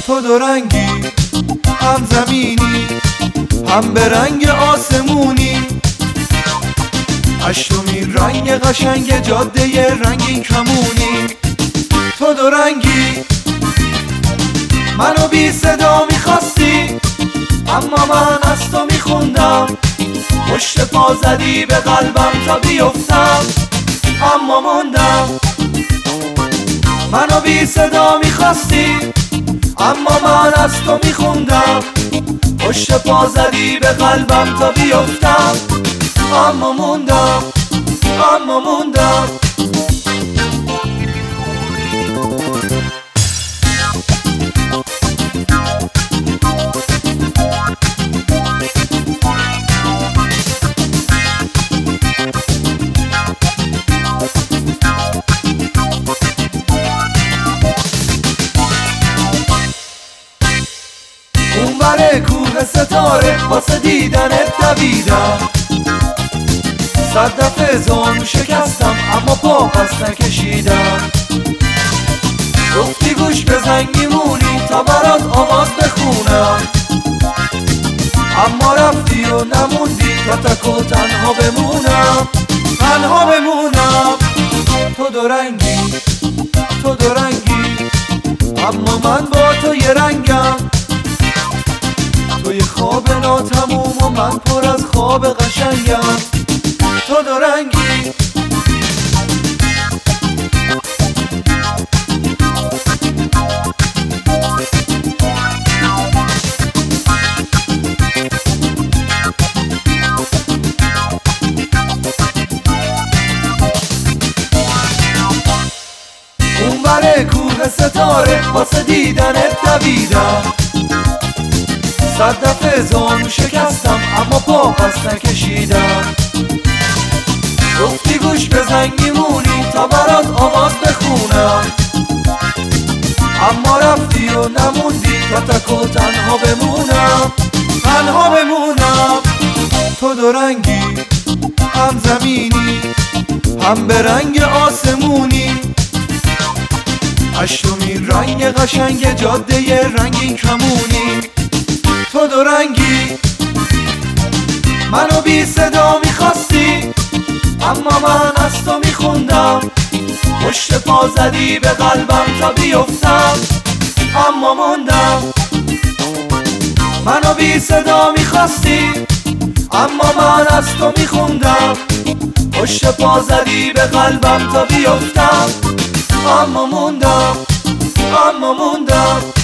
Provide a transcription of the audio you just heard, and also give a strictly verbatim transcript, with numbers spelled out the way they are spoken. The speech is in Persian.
تو دو رنگی، هم زمینی هم به رنگ آسمونی، هشتمین رنگ قشنگ جاده رنگین کمونی. تو دو رنگی، منو بی صدا میخواستی، اما من از تو میخوندم. پشت پا زدی به قلبم تا بیفتم، اما موندم. منو بی صدا میخواستی، اما من از تو میخوندم. پشت پا زدی به قلبم تا بیفتم، اما موندم، اما موندم. اون بره کوه ستاره واسه دیدنت دویدم، صد دفعه زانو شکستم اما پا پس نکشیدم. گفتی گوش بزن میمونی تا برات آواز بخونم، اما رفتی و نموندی تا تک و تنها بمونم، تنها بمونم. تو دو رنگی، تو دو رنگی، اما من با تو یه رنگم. توی خواب ناتموم و من پر از خواب قشنگم. تو دو رنگی، اون بره کوه ستاره واسه دیدنت دویدم، صد دفعه زانو شکستم اما پا پس نکشیدم. گفتی گوش بزن میمونی تا برات آواز بخونم، اما رفتی و نموندی تا تک و تنها بمونم، تنها بمونم. تو دو رنگی، هم زمینی هم به رنگ آسمونی، هشتمین رنگ قشنگ جاده رنگین کمونی. تو دو رنگی، منو بی صدا میخواستی، اما من از تو میخوندم. پشت پا زدی به قلبم تا بیفتم، اما موندم. منو بی صدا میخواستی، اما من از تو میخوندم. پشت پا زدی به قلبم تا بیفتم، اما موندم، اما موندم.